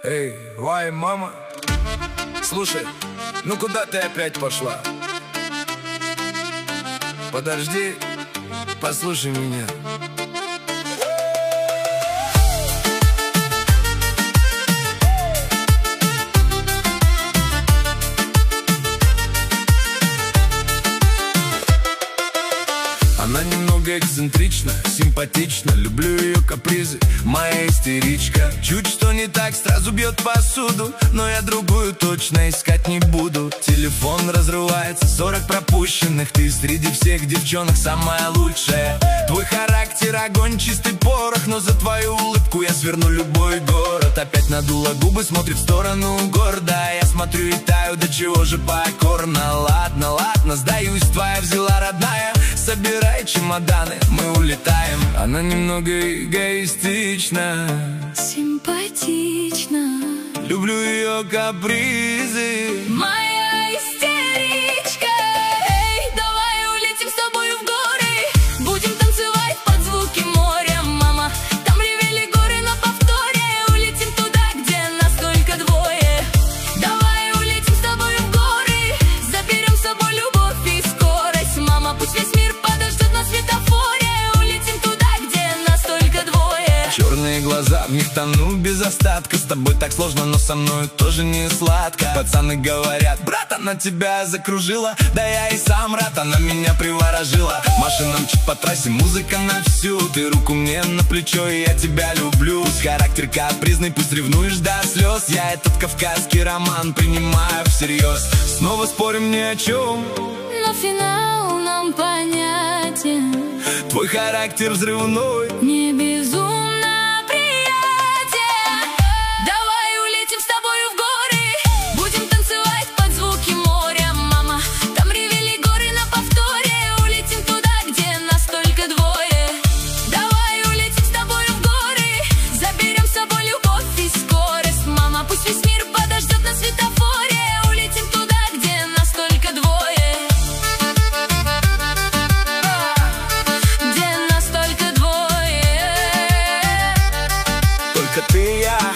Эй, вай, мама, слушай, ну куда ты опять пошла? Подожди, послушай меня. Она немного эксцентрична, симпатична, люблю ее капризы, моя истеричка. Чуть что не так, сразу бьет посуду, но я другую точно искать не буду. Телефон разрывается, 40 пропущенных, ты среди всех девчонок самая лучшая. Твой характер огонь, чистый порох, но за твою улыбку я сверну любой город. Опять надула губы, смотрит в сторону гордо, я смотрю и таю, до чего же покорно. Ладно, ладно, сдаюсь, твоя взяла родная. Собирай чемоданы, мы улетаем. Она немного эгоистична, симпатична, люблю ее капризы, моя истеричка. Эй, давай улетим с тобою в горы, будем танцевать под звуки моря, мама. Там ревели горы на повторе, улетим туда, где нас только двое. Давай улетим с тобою в горы, заберем с собой любовь и скорость, мама. Пусть весь мир подождет на светофоре, улетим туда, где нас только двое. Черные глаза, в них тону без остатка. С тобой так сложно, но со мной тоже не сладко. Пацаны говорят, брат, она тебя закружила. Да я и сам рад, она меня приворожила. Машина мчит по трассе, музыка на всю. Ты руку мне на плечо, и я тебя люблю. Пусть характер капризный, пусть ревнуешь до слез, я этот кавказский роман принимаю всерьез. Снова спорим ни о чем, но финал нам понятен. Твой характер взрывной, не безумно приятен. Давай улетим с тобою в горы, будем танцевать под звуки моря, мама. Там ревели горы на повторе, улетим туда, где нас только двое. Давай улетим с тобою в горы, заберем с собой любовь и скорость, мама. Пусть весь мир подождет на светофоре, улетим туда, где нас только двое. только ты и я.